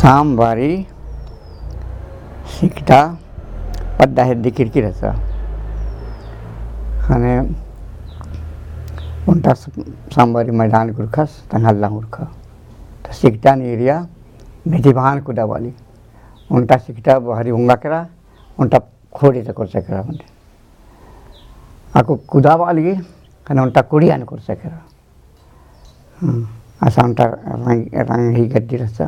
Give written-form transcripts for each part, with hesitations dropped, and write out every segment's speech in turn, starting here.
सामवारी शिकटा पड्डा हेद्दी किरकिराचा आणि उंटा सामवारी मैदान गुरखस तंगल्ला गुरख तो शिकटा एरिया भेदिभान कुदा वाली उंटा शिकटा भारी उंगा करा उंटा खोड़ी तक करा म्हणजे आको कुदा वाली आणि उंटा कुड़ी आने कर सकरा असा उंटा रंग ही गड्डी रसा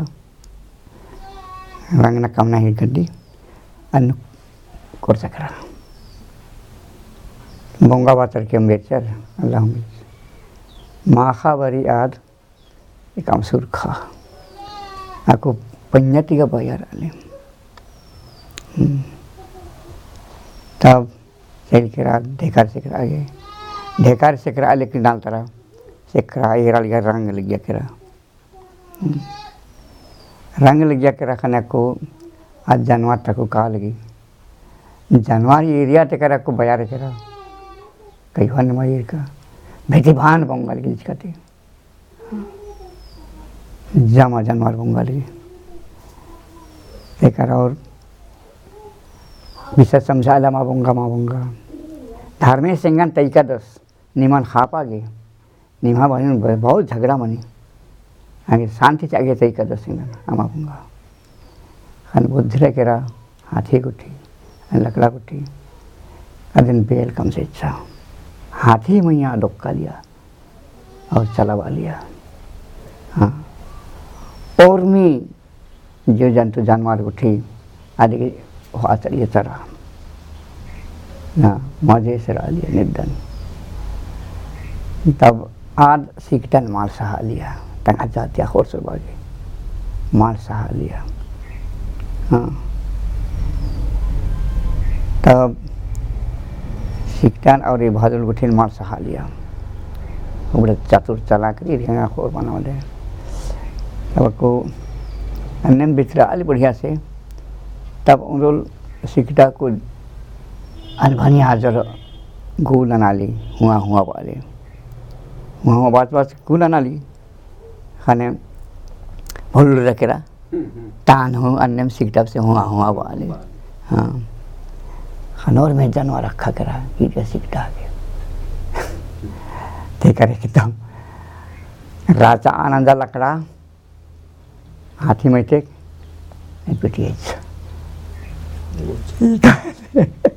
रंग ना कम नहीं गड्डी अन्न कर सकरा बोंगा बातर के अम्बेडकर अल्लाह माखा बरी आद एक आमसूर खा आको पंजटी का बाजार आले तब चल के रात ढेकार से करा गए ढेकार से करा लेकिन डाल तरह से करा एरा लिया रंग लग गया करा रंग लग गया करा खाने को आज जानवर तक को कहा लगी जानवर एरिया तक करा को बाजार करा कई वन मयूर का भेदिभान बंगाल की जिसकाते जामा जानवर बंगाल की देखा और विशेष समझा ला माबुंगा धार्मिक सिंगन तरीका दस निमन खाप आगे निमा बनी बहुत झगड़ा मनी आगे शांति चाहिए तरीका दस सिंगन माबुंगा खान बुद्धि केरा हाथी गुठी लकड़ा गुठी अदिन बेल कम से इच्छा हाथी मैया डोक्का लिया और चलावा लिया हाँ और मी जो जंतु जानवर उठी आदि चलिए चरा ना मजे से रह लिया निर्धन तब आद सिकटन माल सहा लिया तंगा जातिया खोर से बागे माल सहा लिया हाँ तब सिकटन और ये भादुल गुठिन माल सहा लिया बड़े चतुर चला करी रेंगा खोर बना दे तब को अन्य बिचरा आली बढ़िया से तब उन रोल सिकटा को अनभनी हाजर गुल नाली हुआ वाले हुआ बात गुल नाली खाने भूल रखेरा तान हो अन्य सिकटा से हुआ वाले हाँ खनौर में जानवर रखा करा कीट सिकटा के देखा एकदम राजा आनंदा लकड़ा हाथी में टेक पिटिए